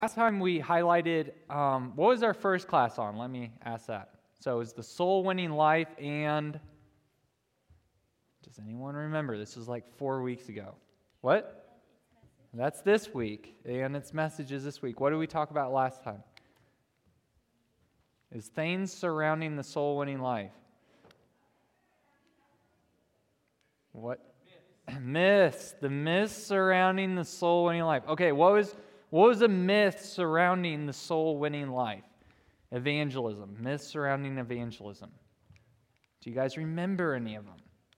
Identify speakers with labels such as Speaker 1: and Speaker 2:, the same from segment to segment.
Speaker 1: Last time we highlighted, what was our first class on? Let me ask that. So it was the soul-winning life and, does anyone remember? This was like 4 weeks ago. What? That's this week, and its messages this week. What did we talk about last time? Is things surrounding the soul-winning life. What? Myths. The myths surrounding the soul-winning life. Okay, what was a myth surrounding the soul-winning life? Evangelism. Myths surrounding evangelism. Do you guys remember any of them?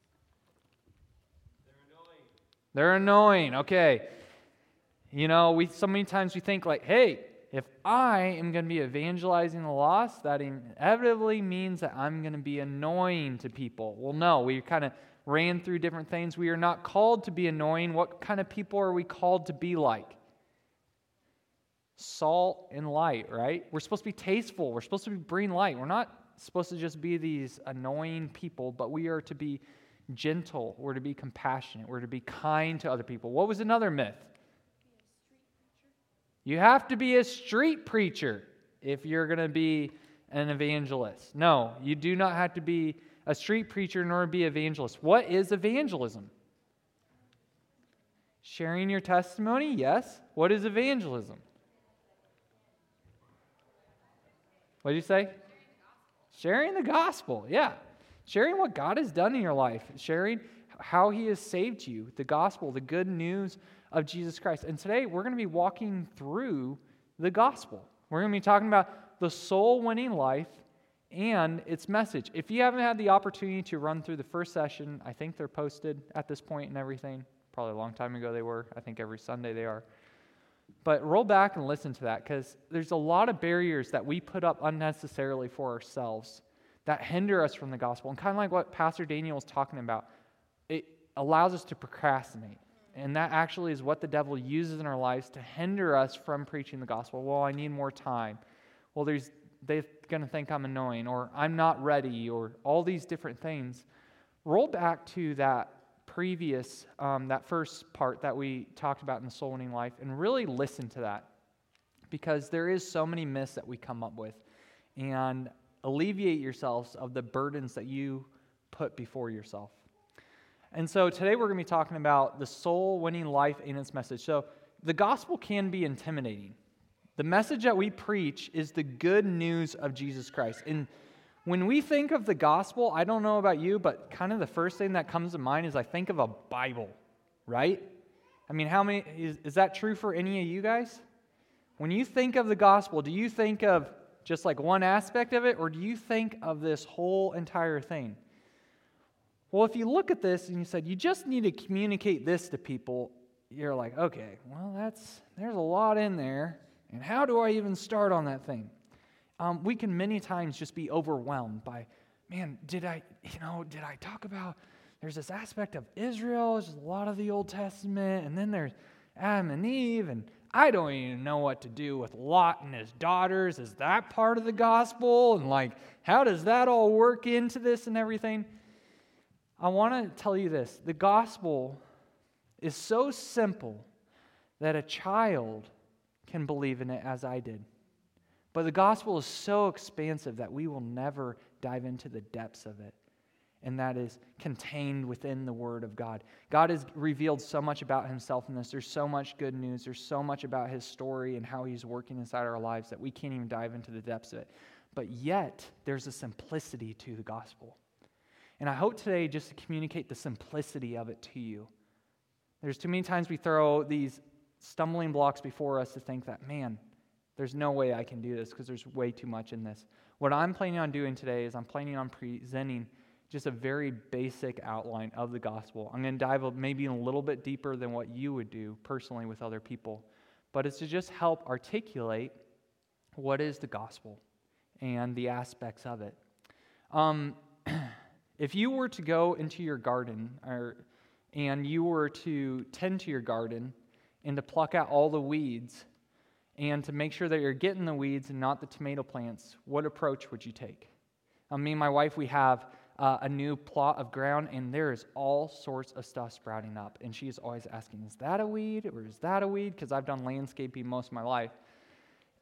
Speaker 1: They're annoying. Okay. You know, so many times we think like, hey, if I am going to be evangelizing the lost, that inevitably means that I'm going to be annoying to people. Well, no, we kind of ran through different things. We are not called to be annoying. What kind of people are we called to be like? Salt and light, right? We're supposed to be tasteful. We're supposed to bring light. We're not supposed to just be these annoying people, but we are to be gentle. We're to be compassionate. We're to be kind to other people. What was another myth? You have to be a street preacher if you're going to be an evangelist. No, you do not have to be a street preacher in order to be an evangelist. What is evangelism? Sharing your testimony? Yes. What is evangelism? What did you say? Sharing the gospel, yeah. Sharing what God has done in your life. Sharing how He has saved you. The gospel, the good news of Jesus Christ. And today we're going to be walking through the gospel. We're going to be talking about the soul-winning life and its message. If you haven't had the opportunity to run through the first session, I think they're posted at this point and everything. Probably a long time ago they were. I think every Sunday they are. But roll back and listen to that, because there's a lot of barriers that we put up unnecessarily for ourselves that hinder us from the gospel. And kind of like what Pastor Daniel was talking about, it allows us to procrastinate. And that actually is what the devil uses in our lives to hinder us from preaching the gospel. Well, I need more time. Well, they're going to think I'm annoying, or I'm not ready, or all these different things. Roll back to that previous, that first part that we talked about in the soul-winning life, and really listen to that, because there is so many myths that we come up with, and alleviate yourselves of the burdens that you put before yourself. And so today we're going to be talking about the soul-winning life and its message. So the gospel can be intimidating. The message that we preach is the good news of Jesus Christ. And when we think of the gospel, I don't know about you, but kind of the first thing that comes to mind is I think of a Bible, right? I mean, how many is that true for any of you guys? When you think of the gospel, do you think of just like one aspect of it, or do you think of this whole entire thing? Well, if you look at this and you said, you just need to communicate this to people, you're like, okay, well, there's a lot in there, and how do I even start on that thing? We can many times just be overwhelmed by, man, did I talk about, there's this aspect of Israel, there's a lot of the Old Testament, and then there's Adam and Eve, and I don't even know what to do with Lot and his daughters. Is that part of the gospel? And like, how does that all work into this and everything? I want to tell you this. The gospel is so simple that a child can believe in it as I did. But the gospel is so expansive that we will never dive into the depths of it. And that is contained within the Word of God. God has revealed so much about Himself in this. There's so much good news. There's so much about His story and how He's working inside our lives that we can't even dive into the depths of it. But yet, there's a simplicity to the gospel. And I hope today just to communicate the simplicity of it to you. There's too many times we throw these stumbling blocks before us to think that, man, there's no way I can do this because there's way too much in this. What I'm planning on doing today is I'm planning on presenting just a very basic outline of the gospel. I'm going to dive maybe a little bit deeper than what you would do personally with other people. But it's to just help articulate what is the gospel and the aspects of it. If you were to go into your garden and you were to tend to your garden and to pluck out all the weeds and to make sure that you're getting the weeds and not the tomato plants, what approach would you take? Me and my wife, we have a new plot of ground, and there is all sorts of stuff sprouting up. And she's always asking, is that a weed or is that a weed? Because I've done landscaping most of my life.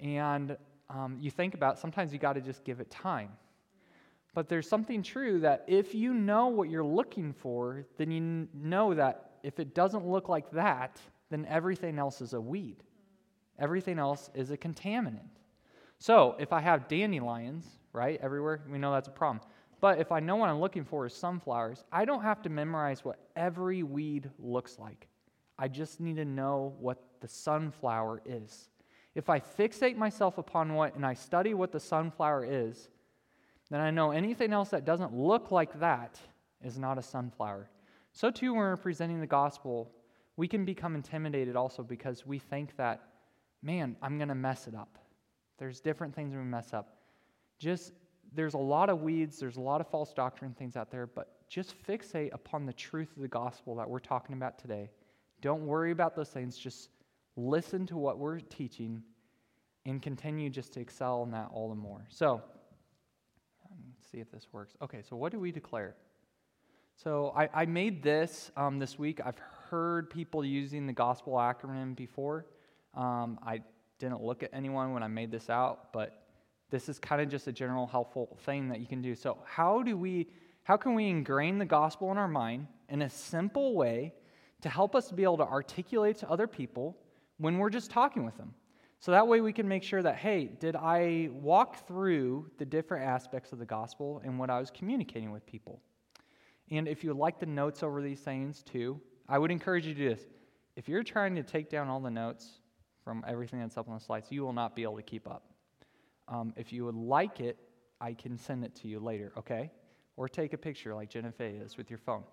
Speaker 1: And you think about, sometimes you got to just give it time. But there's something true that if you know what you're looking for, then you know that if it doesn't look like that, then everything else is a weed. Everything else is a contaminant. So if I have dandelions, right, everywhere, we know that's a problem. But if I know what I'm looking for is sunflowers, I don't have to memorize what every weed looks like. I just need to know what the sunflower is. If I fixate myself upon and I study what the sunflower is, then I know anything else that doesn't look like that is not a sunflower. So too, when we're presenting the gospel, we can become intimidated also because we think that, man, I'm going to mess it up. There's different things we mess up. There's a lot of weeds, there's a lot of false doctrine things out there, but just fixate upon the truth of the gospel that we're talking about today. Don't worry about those things. Just listen to what we're teaching and continue just to excel in that all the more. So, let's see if this works. Okay, so what do we declare? So I made this week. I've heard people using the gospel acronym before. I didn't look at anyone when I made this out, but this is kind of just a general helpful thing that you can do. So how can we ingrain the gospel in our mind in a simple way to help us to be able to articulate to other people when we're just talking with them? So that way we can make sure that, hey, did I walk through the different aspects of the gospel and what I was communicating with people? And if you would like the notes over these things too, I would encourage you to do this. If you're trying to take down all the notes from everything that's up on the slides, you will not be able to keep up. If you would like it, I can send it to you later, okay? Or take a picture like Jennifer is with your phone.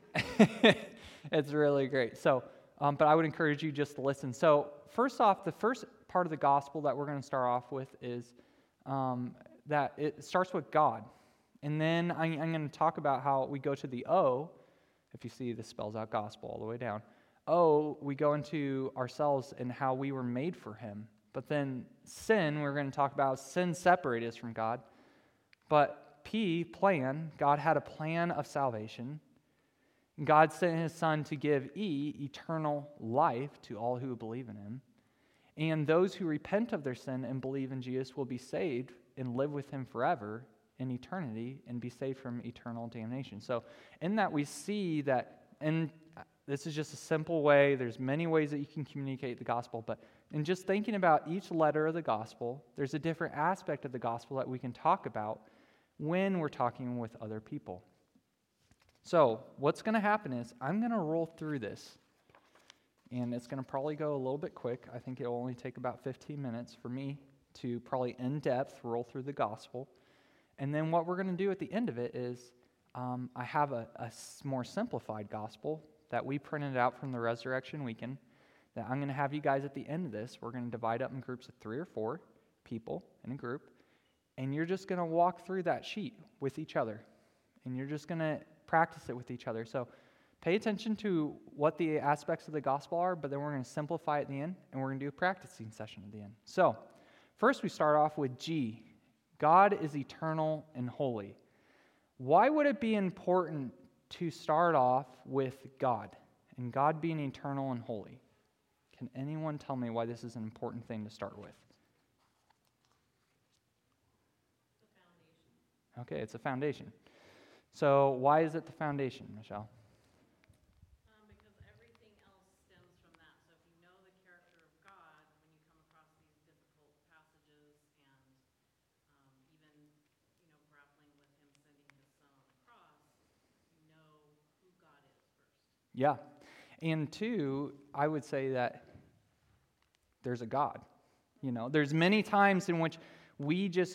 Speaker 1: It's really great. So, but I would encourage you just to listen. So first off, the first part of the gospel that we're going to start off with is that it starts with God. And then I'm going to talk about how we go to the O. If you see, this spells out gospel all the way down. O, we go into ourselves and how we were made for Him. But then sin, we're going to talk about sin separated us from God. But P, plan, God had a plan of salvation. God sent His Son to give eternal life to all who believe in Him. And those who repent of their sin and believe in Jesus will be saved and live with Him forever in eternity and be saved from eternal damnation. So in that we see that, and this is just a simple way, there's many ways that you can communicate the gospel, but in just thinking about each letter of the gospel, there's a different aspect of the gospel that we can talk about when we're talking with other people. So what's going to happen is I'm going to roll through this, and it's going to probably go a little bit quick. I think it will only take about 15 minutes for me to probably in-depth roll through the gospel. And then what we're going to do at the end of it is I have a more simplified gospel that we printed out from the Resurrection Weekend that I'm going to have you guys at the end of this. We're going to divide up in groups of 3 or 4 people in a group, and you're just going to walk through that sheet with each other, and you're just going to practice it with each other. So pay attention to what the aspects of the gospel are, but then we're going to simplify it at the end, and we're going to do a practicing session at the end. So first we start off with G. God is eternal and holy. Why would it be important to start off with God and God being eternal and holy? Can anyone tell me why this is an important thing to start with? The foundation. Okay, it's a foundation. So why is it the foundation, Michelle?
Speaker 2: Because everything else stems from that. So if you know the character of God, when you come across these difficult passages and even, grappling with Him sending His Son on the cross, you know who God is first.
Speaker 1: Yeah. And 2, I would say that there's a God. There's many times in which we just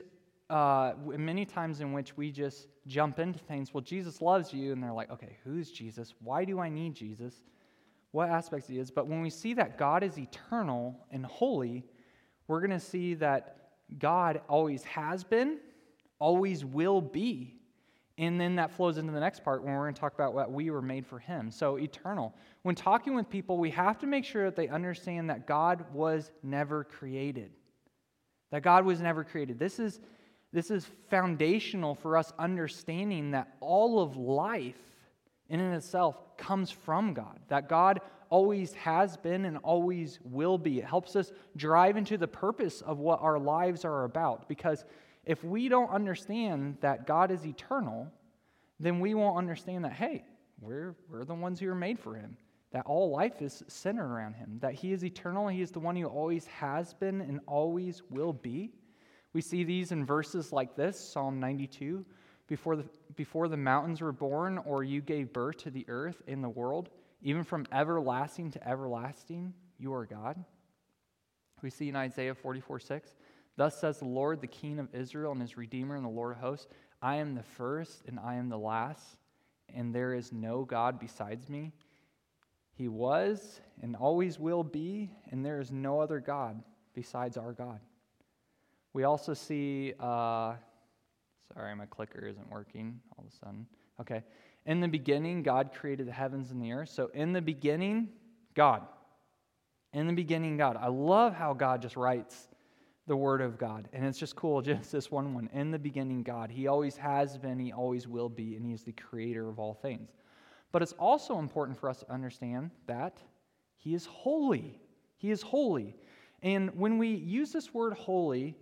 Speaker 1: jump into things. Well, Jesus loves you, and they're like, okay, who's Jesus? Why do I need Jesus? What aspects he is? But when we see that God is eternal and holy, we're going to see that God always has been, always will be. And then that flows into the next part when we're going to talk about what we were made for Him. So eternal. When talking with people, we have to make sure that they understand that God was never created. That God was never created. This is foundational for us understanding that all of life in and itself comes from God. That God always has been and always will be. It helps us drive into the purpose of what our lives are about. Because if we don't understand that God is eternal, then we won't understand that, hey, we're the ones who are made for him. That all life is centered around him. That he is eternal. He is the one who always has been and always will be. We see these in verses like this, Psalm 92. Before the mountains were born, or you gave birth to the earth and the world, even from everlasting to everlasting, you are God. We see in Isaiah 44:6, thus says the Lord, the King of Israel and his Redeemer and the Lord of hosts, I am the first and I am the last, and there is no God besides me. He was and always will be, and there is no other God besides our God. We also see, sorry, my clicker isn't working all of a sudden. Okay. In the beginning, God created the heavens and the earth. So in the beginning, God. In the beginning, God. I love how God just writes the word of God. And it's just cool, Genesis 1:1. In the beginning, God. He always has been, he always will be, and he is the creator of all things. But it's also important for us to understand that he is holy. He is holy. And when we use this word holy,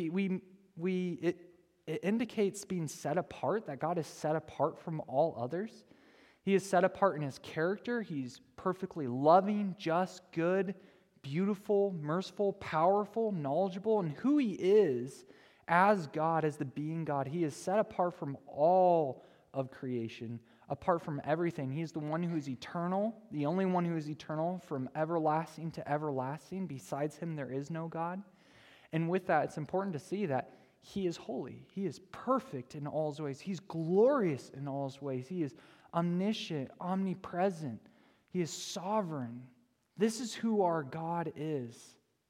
Speaker 1: it indicates being set apart, that God is set apart from all others. He is set apart in his character. He's perfectly loving, just, good, beautiful, merciful, powerful, knowledgeable, and who he is as God, as the being God. He is set apart from all of creation, apart from everything. He is the one who is eternal, the only one who is eternal from everlasting to everlasting. Besides him, there is no God. And with that, it's important to see that he is holy. He is perfect in all his ways. He's glorious in all his ways. He is omniscient, omnipresent. He is sovereign. This is who our God is.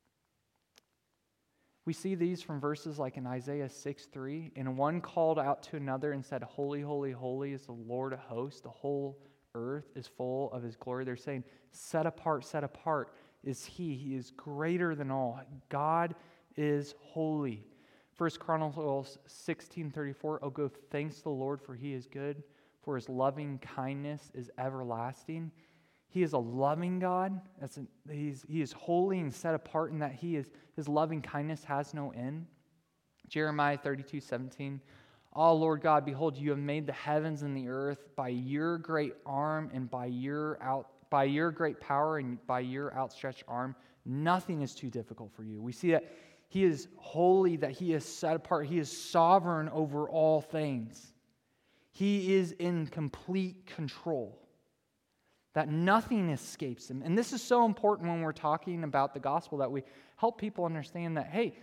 Speaker 1: We see these from verses like in Isaiah 6:3, and one called out to another and said, holy, holy, holy is the Lord of hosts. The whole earth is full of his glory. They're saying, set apart is he. He is greater than all. God is holy. 1 Chronicles 16:34, oh, give thanks to the Lord, for he is good, for his loving kindness is everlasting. He is a loving God. He is holy and set apart in that his loving kindness has no end. Jeremiah 32:17, oh, Lord God, behold, you have made the heavens and the earth by your great arm and by your great power and by your outstretched arm. Nothing is too difficult for you. We see that he is holy, that he is set apart. He is sovereign over all things. He is in complete control, that nothing escapes him. And this is so important when we're talking about the gospel, that we help people understand that, hey,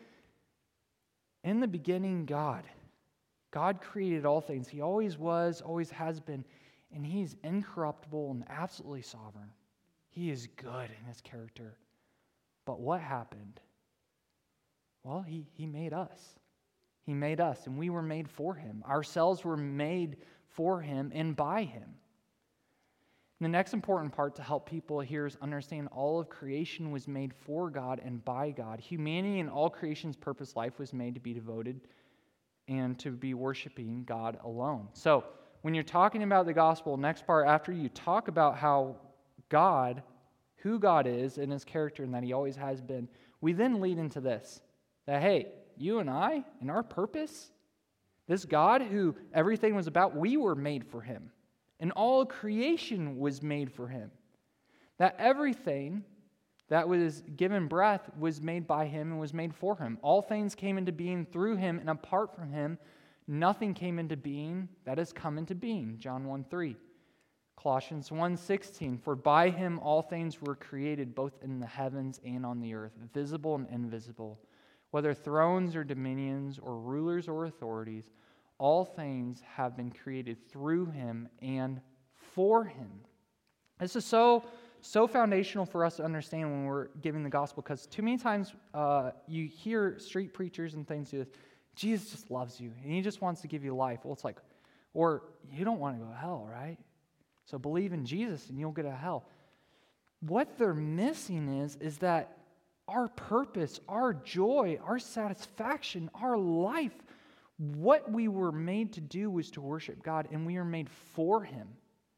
Speaker 1: in the beginning, God created all things. He always was, always has been, and he's incorruptible and absolutely sovereign. He is good in his character. But what happened? Well, he made us. He made us, and we were made for him. Ourselves were made for him and by him. And the next important part to help people here is understand all of creation was made for God and by God. Humanity and all creation's purpose life was made to be devoted and to be worshiping God alone. So when you're talking about the gospel, next part, after you talk about how God, who God is in his character and that he always has been, we then lead into this. That, hey, you and I, and our purpose, this God who everything was about, we were made for him. And all creation was made for him. That everything that was given breath was made by him and was made for him. All things came into being through him, and apart from him, nothing came into being that has come into being. John 1:3. Colossians 1:16, for by him all things were created, both in the heavens and on the earth, visible and invisible. Whether thrones or dominions or rulers or authorities, all things have been created through him and for him. This is so foundational for us to understand when we're giving the gospel, because too many times you hear street preachers and things do this. Jesus just loves you, and he just wants to give you life. Well, it's like, or you don't want to go to hell, right? So believe in Jesus and you'll get out of hell. What they're missing is that our purpose, our joy, our satisfaction, our life, what we were made to do was to worship God, and we are made for him.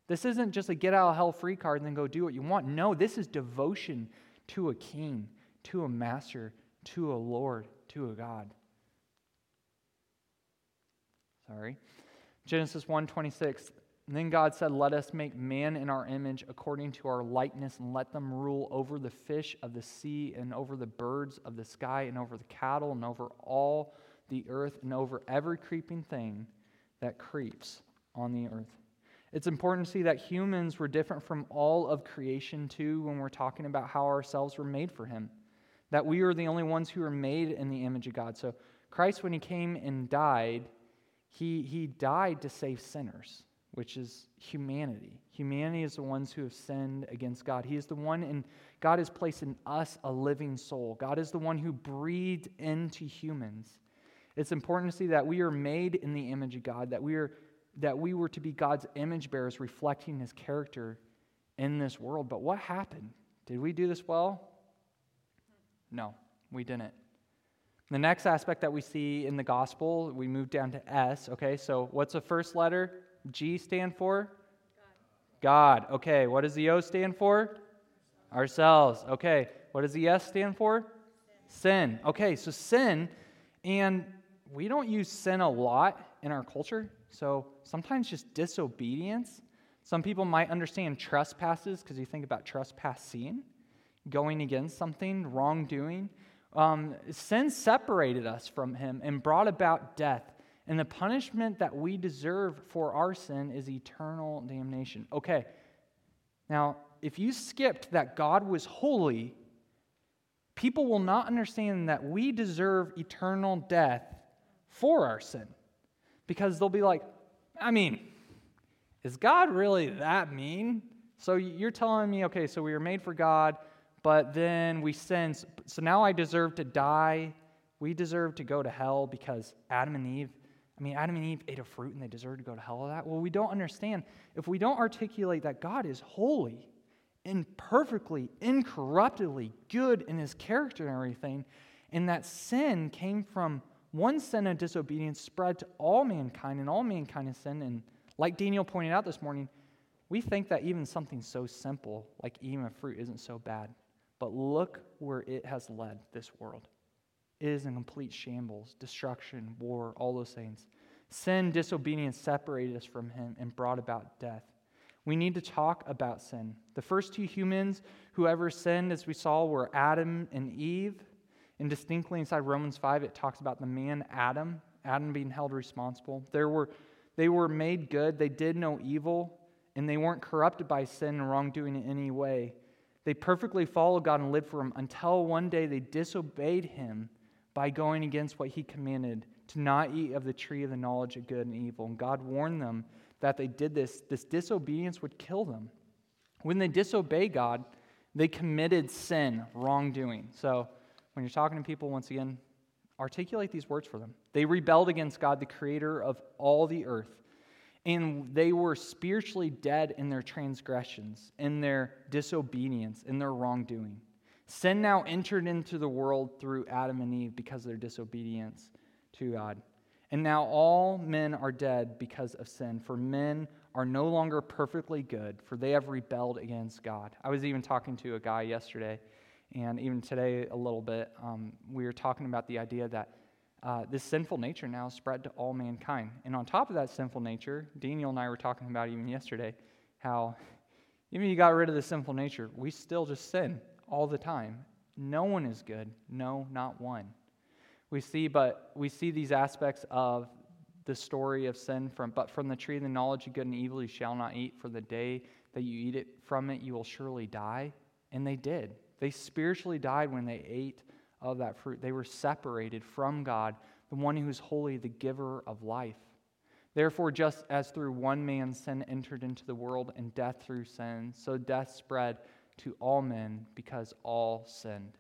Speaker 1: This isn't just a get out of hell free card and then go do what you want. No, this is devotion to a king, to a master, to a Lord, to a God. Genesis 1:26. Then God said, "Let us make man in our image according to our likeness, and let them rule over the fish of the sea, and over the birds of the sky, and over the cattle, and over all the earth, and over every creeping thing that creeps on the earth." It's important to see that humans were different from all of creation too when we're talking about how ourselves were made for Him. That we are the only ones who are made in the image of God. So Christ, when He came and died, He died to save sinners, which is humanity. Humanity is the ones who have sinned against God. He is the one, and God has placed in us a living soul. God is the one who breathed into humans. It's important to see that we are made in the image of God, that we were to be God's image bearers, reflecting His character in this world. But what happened? Did we do this well? No, we didn't. The next aspect that we see in the gospel, we move down to S. Okay, so what's the first letter? G stand for? God. Okay, what does the O stand for? Ourselves. Okay, what does the S stand for? Sin. Okay, so sin, and we don't use sin a lot in our culture, so sometimes just disobedience. Some people might understand trespasses because you think about trespassing, going against something, wrongdoing. Sin separated us from Him and brought about death. And the punishment that we deserve for our sin is eternal damnation. Okay, now, if you skipped that God was holy, people will not understand that we deserve eternal death for our sin. Because they'll be like, I mean, is God really that mean? So you're telling me, okay, so we were made for God, but then we sin, so now I deserve to die. We deserve to go to hell because Adam and Eve ate a fruit and they deserve to go to hell of that. Well, we don't understand. If we don't articulate that God is holy and perfectly, incorruptibly good in His character and everything, and that sin came from one sin of disobedience spread to all mankind, and all mankind has sinned. And like Daniel pointed out this morning, we think that even something so simple like eating a fruit isn't so bad. But look where it has led this world. It is in complete shambles, destruction, war, all those things. Sin, disobedience separated us from Him and brought about death. We need to talk about sin. The first two humans who ever sinned, as we saw, were Adam and Eve. And distinctly inside Romans 5, it talks about the man Adam being held responsible. They were made good. They did no evil, and they weren't corrupted by sin and wrongdoing in any way. They perfectly followed God and lived for Him until one day they disobeyed Him by going against what He commanded, to not eat of the tree of the knowledge of good and evil. And God warned them that they did this disobedience would kill them. When they disobeyed God, they committed sin, wrongdoing. So when you're talking to people, once again, articulate these words for them. They rebelled against God, the creator of all the earth. And they were spiritually dead in their transgressions, in their disobedience, in their wrongdoing. Sin now entered into the world through Adam and Eve because of their disobedience to God. And now all men are dead because of sin, for men are no longer perfectly good, for they have rebelled against God. I was even talking to a guy yesterday, and even today a little bit, we were talking about the idea that this sinful nature now is spread to all mankind. And on top of that sinful nature, Daniel and I were talking about even yesterday, how even if you got rid of the sinful nature, we still just sin all the time. No one is good. No, not one. We see these aspects of the story of sin from the tree of the knowledge of good and evil you shall not eat, for the day that you eat it from it you will surely die. And they did. They spiritually died when they ate of that fruit. They were separated from God, the one who is holy, the giver of life. Therefore, just as through one man sin entered into the world, and death through sin, so death spread to all men because all sinned.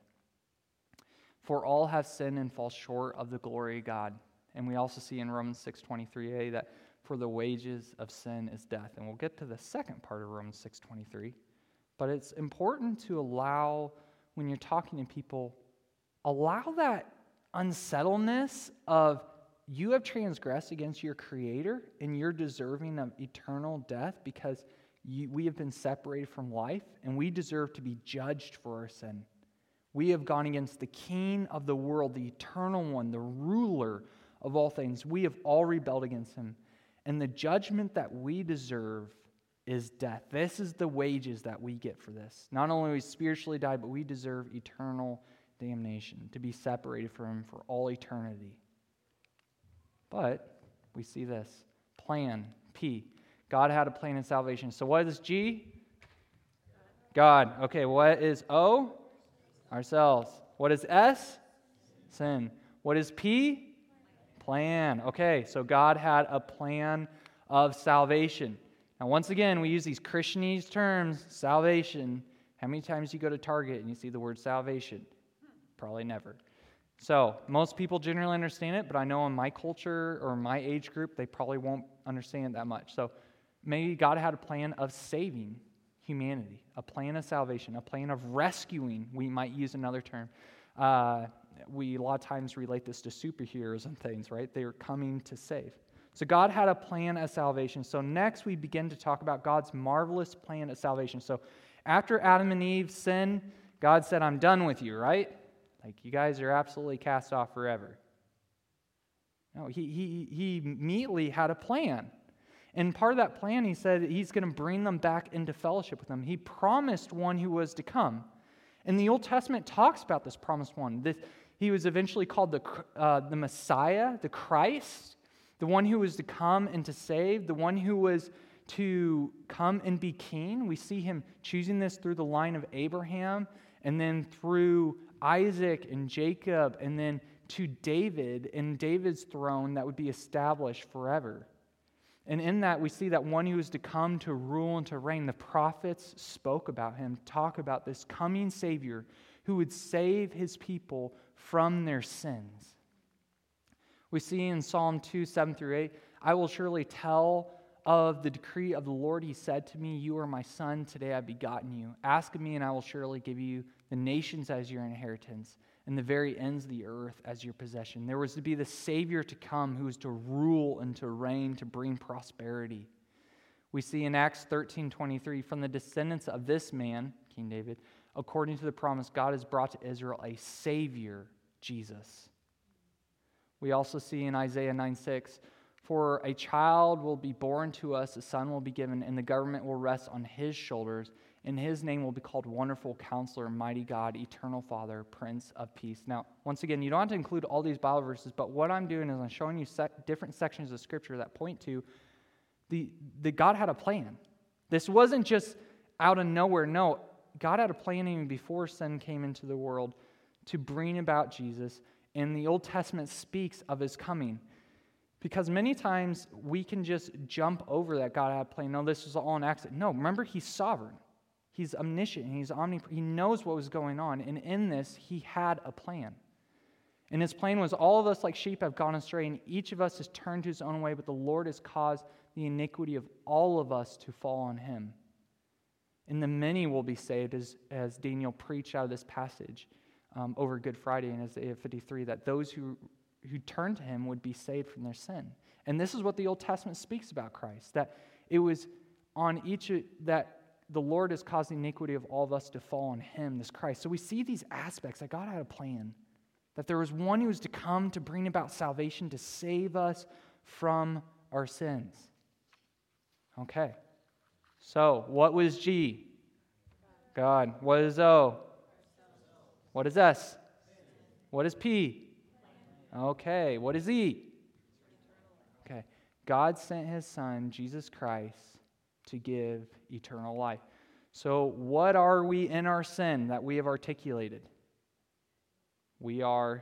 Speaker 1: For all have sinned and fall short of the glory of God. And we also see in Romans 6:23a that for the wages of sin is death. And we'll get to the second part of Romans 6:23. But it's important to allow, when you're talking to people, allow that unsettledness of you have transgressed against your Creator and you're deserving of eternal death because we have been separated from life, and we deserve to be judged for our sin. We have gone against the King of the world, the eternal one, the ruler of all things. We have all rebelled against him. And the judgment that we deserve is death. This is the wages that we get for this. Not only we spiritually die, but we deserve eternal damnation, to be separated from him for all eternity. But we see this. Plan, P. God had a plan in salvation. So what is G? God. Okay, what is O? Ourselves. What is S? Sin. What is P? Plan. Okay, so God had a plan of salvation. Now, once again, we use these Christianese terms, salvation. How many times do you go to Target and you see the word salvation? Probably never. So, most people generally understand it, but I know in my culture or my age group, they probably won't understand it that much. So, maybe God had a plan of saving humanity, a plan of salvation, a plan of rescuing, we might use another term. We a lot of times relate this to superheroes and things, right? They are coming to save. So God had a plan of salvation. So next we begin to talk about God's marvelous plan of salvation. So after Adam and Eve sinned, God said, I'm done with you, right? Like, you guys are absolutely cast off forever. No, he immediately had a plan. And part of that plan, he said he's going to bring them back into fellowship with him. He promised one who was to come. And the Old Testament talks about this promised one. He was eventually called the Messiah, the Christ, the one who was to come and to save, the one who was to come and be king. We see him choosing this through the line of Abraham, and then through Isaac and Jacob, and then to David, and David's throne that would be established forever. And in that, we see that one who is to come to rule and to reign. The prophets spoke about him, talk about this coming Savior who would save his people from their sins. We see in Psalm 2, 7 through 8, I will surely tell of the decree of the Lord. He said to me, you are my son, today I have begotten you. Ask of me, and I will surely give you the nations as your inheritance, and the very ends of the earth as your possession. There was to be the Savior to come who was to rule and to reign, to bring prosperity. We see in Acts 13:23, from the descendants of this man, King David, according to the promise, God has brought to Israel a Savior, Jesus. We also see in Isaiah 9:6, for a child will be born to us, a son will be given, and the government will rest on his shoulders, and his name will be called Wonderful Counselor, Mighty God, Eternal Father, Prince of Peace. Now, once again, you don't have to include all these Bible verses, but what I'm doing is I'm showing you different sections of Scripture that point to the God had a plan. This wasn't just out of nowhere. No, God had a plan even before sin came into the world to bring about Jesus, and the Old Testament speaks of his coming. Because many times we can just jump over that God had a plan. No, this was all an accident. No, remember, he's sovereign. He's omniscient. He's omnipresent. He knows what was going on. And in this, he had a plan. And his plan was all of us like sheep have gone astray, and each of us has turned to his own way, but the Lord has caused the iniquity of all of us to fall on him. And the many will be saved, as Daniel preached out of this passage over Good Friday in Isaiah 53, that those who turn to him would be saved from their sin. And this is what the Old Testament speaks about Christ, that it was on that the Lord has caused the iniquity of all of us to fall on him, this Christ. So we see these aspects that God had a plan, that there was one who was to come to bring about salvation, to save us from our sins. Okay. So, what was G? God. What is O? What is S? What is P? Okay. What is E? Okay. God sent his Son, Jesus Christ, to give eternal life. So, what are we in our sin that we have articulated? We are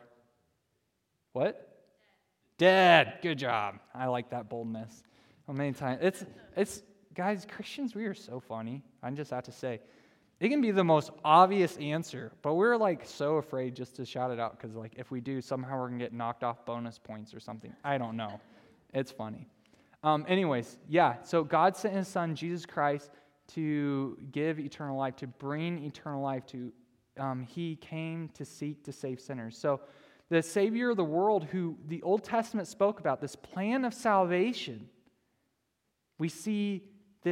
Speaker 1: what? Dead. Good job. I like that boldness. How many times? It's guys, Christians, we are so funny. I just have to say, it can be the most obvious answer, but we're like so afraid just to shout it out because like if we do, somehow we're gonna get knocked off bonus points or something. I don't know. It's funny. Anyways, yeah. So God sent his Son, Jesus Christ, to give eternal life, to bring eternal life to. He came to seek to save sinners. So the Savior of the world who the Old Testament spoke about, this plan of salvation, we see this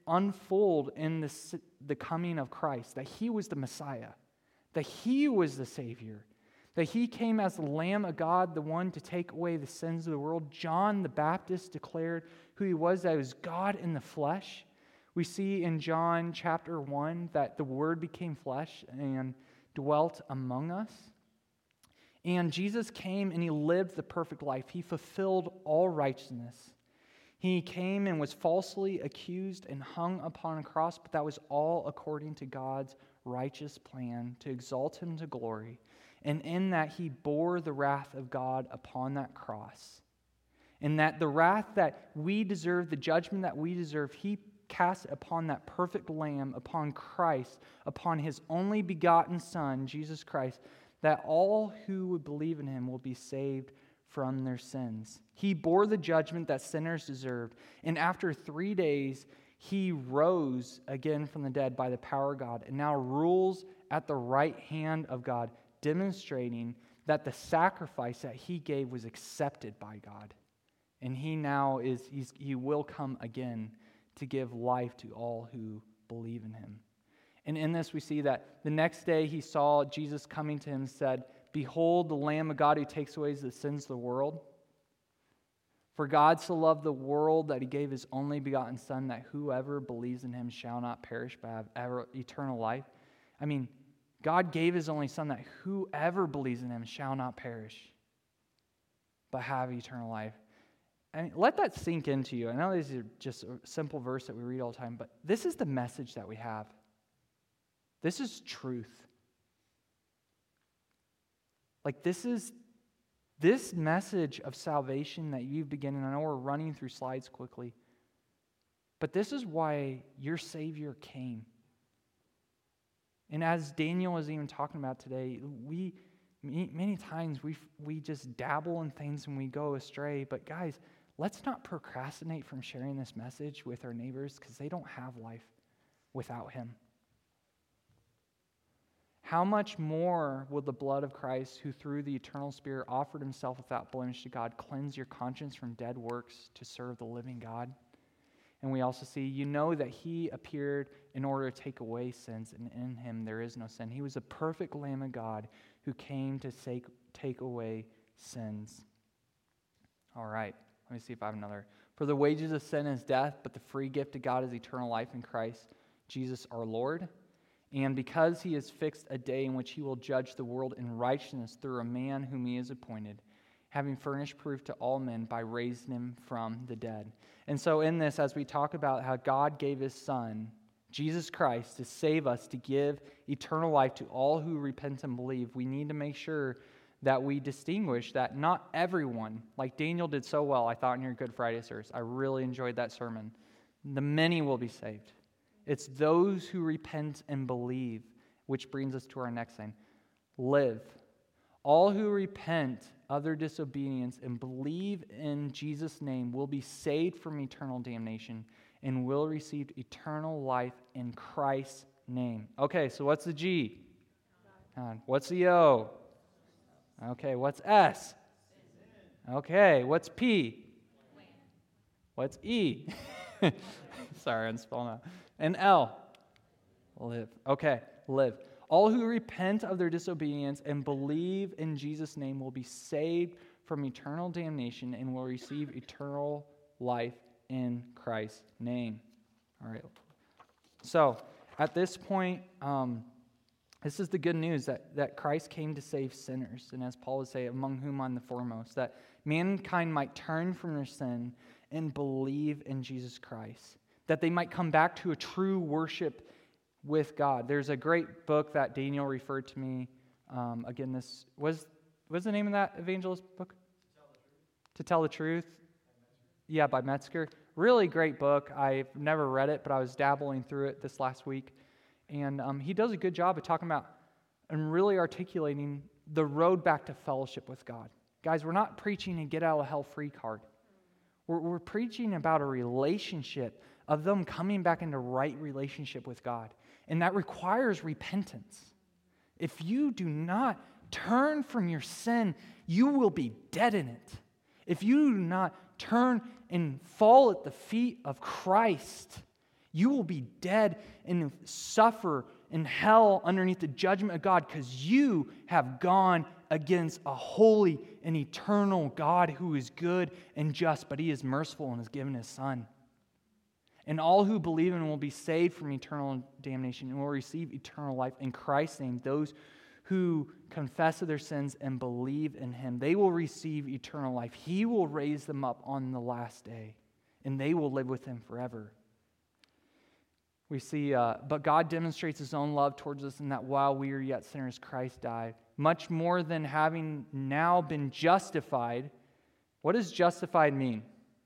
Speaker 1: unfold in the coming of Christ, that he was the Messiah, that he was the Savior, that he came as the Lamb of God, the one to take away the sins of the world. John the Baptist declared who he was, that he was God in the flesh. We see in John chapter 1 that the Word became flesh and dwelt among us. And Jesus came and he lived the perfect life. He fulfilled all righteousness. He came and was falsely accused and hung upon a cross, but that was all according to God's righteous plan to exalt him to glory. And in that he bore the wrath of God upon that cross. And that the wrath that we deserve, the judgment that we deserve, he cast upon that perfect Lamb, upon Christ, upon his only begotten Son, Jesus Christ, that all who would believe in him will be saved from their sins. He bore the judgment that sinners deserved. And after 3 days, he rose again from the dead by the power of God and now rules at the right hand of God, demonstrating that the sacrifice that he gave was accepted by God. And he will come again to give life to all who believe in him. And in this we see that the next day he saw Jesus coming to him and said, "Behold the Lamb of God who takes away the sins of the world. For God so loved the world that he gave his only begotten Son, that whoever believes in him shall not perish but have eternal life." I mean, God gave his only Son that whoever believes in him shall not perish but have eternal life. And let that sink into you. I know these are just a simple verse that we read all the time, but this is the message that we have. This is truth. Like this message of salvation that you've begun, and I know we're running through slides quickly, but this is why your Savior came. And as Daniel was even talking about today, many times we just dabble in things and we go astray. But guys, let's not procrastinate from sharing this message with our neighbors because they don't have life without him. How much more will the blood of Christ, who through the eternal Spirit offered himself without blemish to God, cleanse your conscience from dead works to serve the living God? And we also see, you know that he appeared in order to take away sins, and in him there is no sin. He was a perfect Lamb of God who came to take away sins. All right, let me see if I have another. For the wages of sin is death, but the free gift of God is eternal life in Christ Jesus our Lord. And because he has fixed a day in which he will judge the world in righteousness through a man whom he has appointed, having furnished proof to all men by raising him from the dead. And so in this, as we talk about how God gave his Son, Jesus Christ, to save us, to give eternal life to all who repent and believe, we need to make sure that we distinguish that not everyone, like Daniel did so well, I thought, in your Good Friday service. I really enjoyed that sermon. The many will be saved. It's those who repent and believe, which brings us to our next thing. Live. All who repent of their disobedience and believe in Jesus' name will be saved from eternal damnation and will receive eternal life in Christ's name. Okay, so what's the G? God. What's the O? Okay, what's S? Okay, what's P? What's E? Sorry, I'm spelling out. And L? Live. Okay, live. All who repent of their disobedience and believe in Jesus' name will be saved from eternal damnation and will receive eternal life in Christ's name. All right. So, at this point, this is the good news that Christ came to save sinners, and as Paul would say, among whom I'm the foremost, that mankind might turn from their sin and believe in Jesus Christ, that they might come back to a true worship with God. There's a great book that Daniel referred to me. Again, this was the name of that evangelist book? To Tell the Truth. Yeah, by Metzger. Really great book. I've never read it, but I was dabbling through it this last week. And he does a good job of talking about and really articulating the road back to fellowship with God. Guys, we're not preaching a get out of hell free card. We're preaching about a relationship of them coming back into right relationship with God. And that requires repentance. If you do not turn from your sin, you will be dead in it. If you do not turn and fall at the feet of Christ, You will be dead and suffer in hell underneath the judgment of God because you have gone against a holy and eternal God who is good and just, but he is merciful and has given his Son. And all who believe in him will be saved from eternal damnation and will receive eternal life in Christ's name. Those who confess of their sins and believe in him, they will receive eternal life. He will raise them up on the last day, and they will live with him forever. We see, but God demonstrates his own love towards us in that while we are yet sinners, Christ died. Much more than having now been justified. What does justified mean?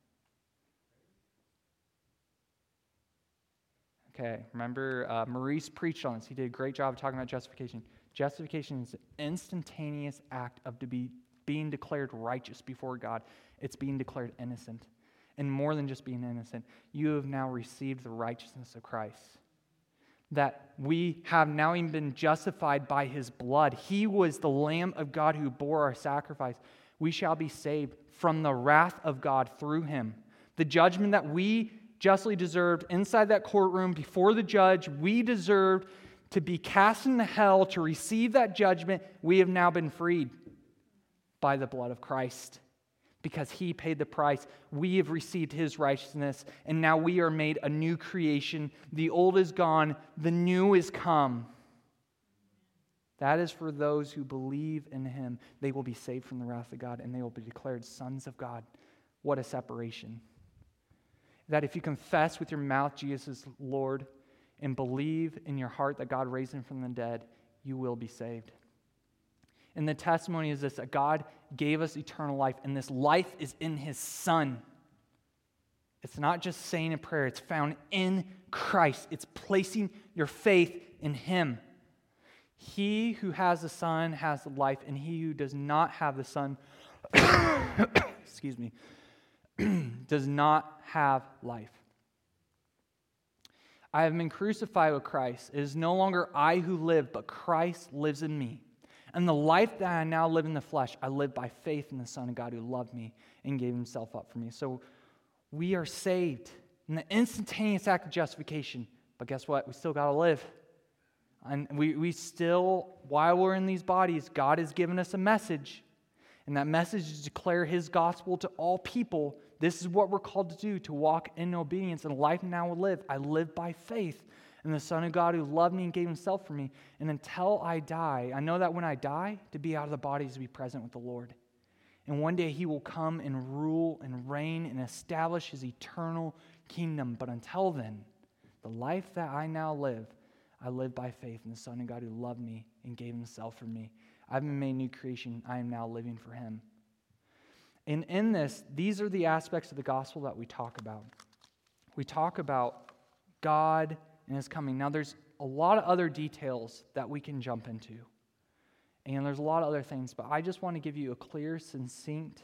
Speaker 1: Okay, remember Maurice preached on this. He did a great job of talking about justification. Justification is an instantaneous act of being declared righteous before God. It's being declared innocent. And more than just being innocent, you have now received the righteousness of Christ. That we have now even been justified by his blood. He was the Lamb of God who bore our sacrifice. We shall be saved from the wrath of God through him. The judgment that we justly deserved inside that courtroom before the judge, we deserved to be cast into hell to receive that judgment. We have now been freed by the blood of Christ. Because he paid the price, we have received his righteousness, and now we are made a new creation. The old is gone, the new is come. That is for those who believe in him. They will be saved from the wrath of God, and they will be declared sons of God. What a separation. That if you confess with your mouth Jesus is Lord and believe in your heart that God raised him from the dead, you will be saved. And the testimony is this, that God gave us eternal life, and this life is in his Son. It's not just saying a prayer, it's found in Christ. It's placing your faith in him. He who has the Son has the life, and he who does not have the Son, excuse me, does not have life. I have been crucified with Christ. It is no longer I who live, but Christ lives in me. And the life that I now live in the flesh, I live by faith in the Son of God who loved me and gave himself up for me. So we are saved in the instantaneous act of justification. But guess what? We still got to live. And we still, while we're in these bodies, God has given us a message. And that message is to declare his gospel to all people. This is what we're called to do, to walk in obedience. And life now will live. I live by faith in the Son of God who loved me and gave himself for me. And until I die, I know that when I die, to be out of the body is to be present with the Lord. And one day he will come and rule and reign and establish his eternal kingdom. But until then, the life that I now live, I live by faith in the Son of God who loved me and gave himself for me. I've been made a new creation. I am now living for him. And in this, these are the aspects of the gospel that we talk about. We talk about God and his coming. Now, there's a lot of other details that we can jump into. And there's a lot of other things, but I just want to give you a clear, succinct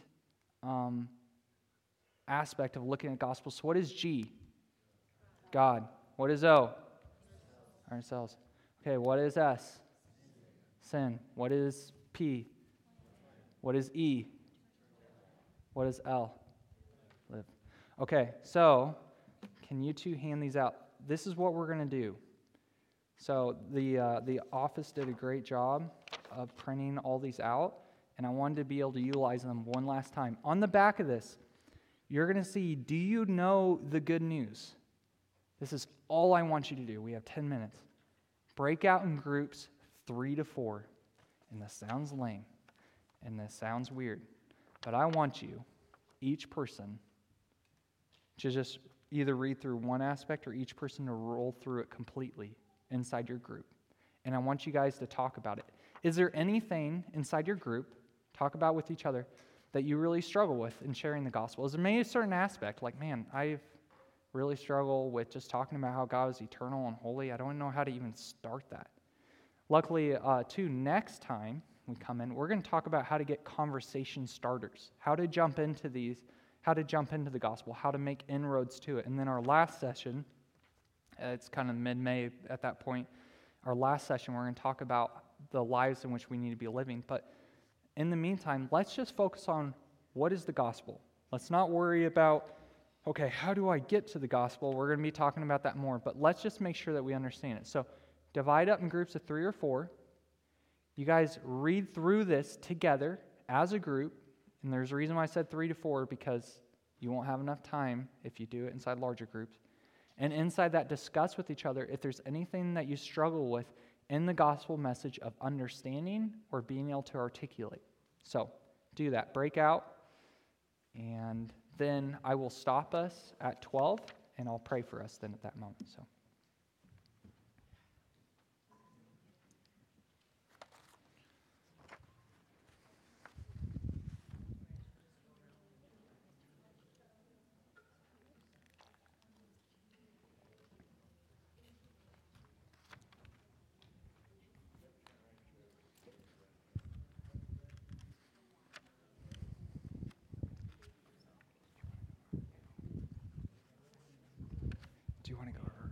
Speaker 1: aspect of looking at gospel. So what is G? God. What is O? Ourselves. Okay, what is S? Sin. What is P? What is E? What is L? Live. Okay, so can you two hand these out? This is what we're going to do. So the office did a great job of printing all these out, and I wanted to be able to utilize them one last time. On the back of this, you're going to see, do you know the good news? This is all I want you to do. We have 10 minutes. Break out in groups 3 to 4. And this sounds lame, and this sounds weird, but I want you, each person, to just either read through one aspect or each person to roll through it completely inside your group. And I want you guys to talk about it. Is there anything inside your group, talk about with each other, that you really struggle with in sharing the gospel? Is there maybe a certain aspect, like, man, I've really struggled with just talking about how God is eternal and holy. I don't know how to even start that. Luckily, too, next time we come in, we're going to talk about how to get conversation starters, how to jump into these, how to jump into the gospel, how to make inroads to it. And then our last session, it's kind of mid-May at that point, our last session, we're going to talk about the lives in which we need to be living. But in the meantime, let's just focus on what is the gospel. Let's not worry about Okay, how do I get to the gospel? We're going to be talking about that more, but let's just make sure that we understand it. So divide up in groups of 3 or 4. You guys read through this together as a group, and there's a reason why I said 3 to 4, because you won't have enough time if you do it inside larger groups. And inside that, discuss with each other if there's anything that you struggle with in the gospel message of understanding or being able to articulate. So do that. Break out, and then I will stop us at 12, and I'll pray for us then at that moment. So. Do you want to go over?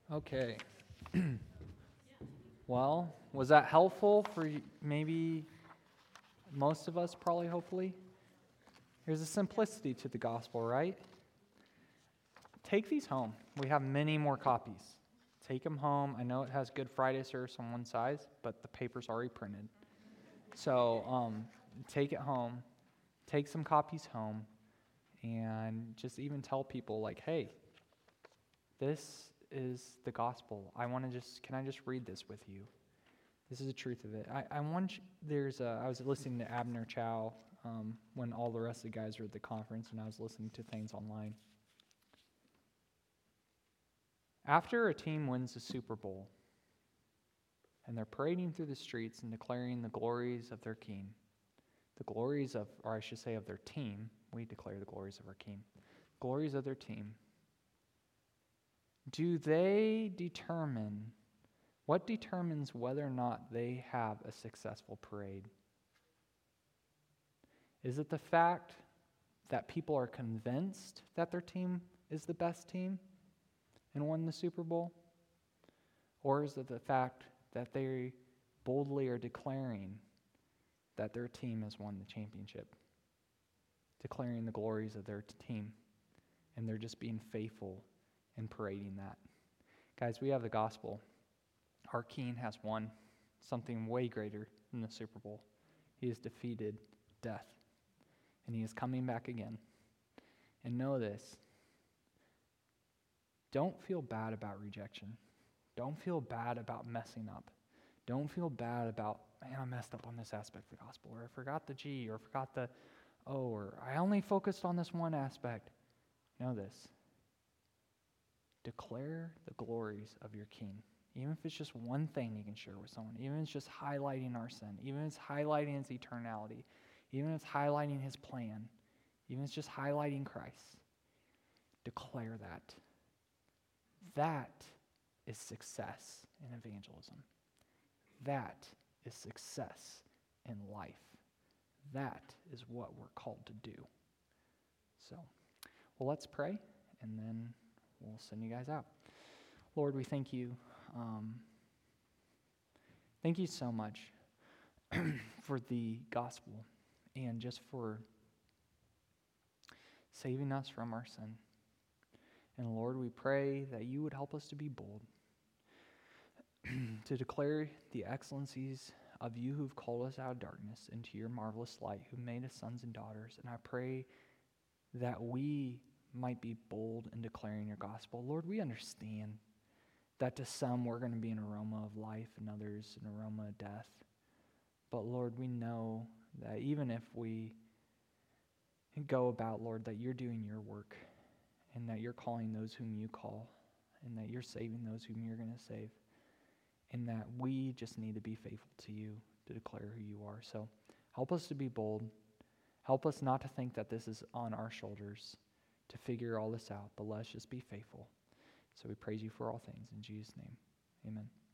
Speaker 1: Okay. Well, was that helpful for maybe most of us, probably, hopefully? There's a simplicity to the gospel, right? Take these home. We have many more copies. Take them home. I know it has Good Friday service on one side, but the paper's already printed. So take it home. Take some copies home. And just even tell people, like, hey, this is the gospel. Can I just read this with you? This is the truth of it. I was listening to Abner Chow when all the rest of the guys were at the conference, and I was listening to things online. After a team wins the Super Bowl, and they're parading through the streets and declaring the glories of their king, of their team, we declare the glories of our king, glories of their team, what determines whether or not they have a successful parade? Is it the fact that people are convinced that their team is the best team and won the Super Bowl? Or is it the fact that they boldly are declaring that their team has won the championship, declaring the glories of their team, and they're just being faithful in parading that? Guys, we have the gospel. Our King has won something way greater than the Super Bowl. He has defeated death, and he is coming back again. And know this, don't feel bad about rejection. Don't feel bad about messing up. Don't feel bad about, man, I messed up on this aspect of the gospel, or I forgot the G, or I forgot the O, or I only focused on this one aspect. Know this. Declare the glories of your King. Even if it's just one thing you can share with someone, even if it's just highlighting our sin, even if it's highlighting his eternality, even if it's highlighting his plan, even if it's just highlighting Christ, declare that. That is success in evangelism. That is success in life. That is what we're called to do. So, well, let's pray, and then we'll send you guys out. Lord, we thank you. Thank you so much for the gospel and just for saving us from our sin. And Lord, we pray that you would help us to be bold, to declare the excellencies of you who've called us out of darkness into your marvelous light, who made us sons and daughters. And I pray that we might be bold in declaring your gospel. Lord, we understand that to some we're going to be an aroma of life and others an aroma of death. But Lord, we know that even if we go about, Lord, that you're doing your work and that you're calling those whom you call and that you're saving those whom you're going to save and that we just need to be faithful to you to declare who you are. So help us to be bold. Help us not to think that this is on our shoulders to figure all this out, but let's just be faithful. So we praise you for all things. In Jesus' name, amen.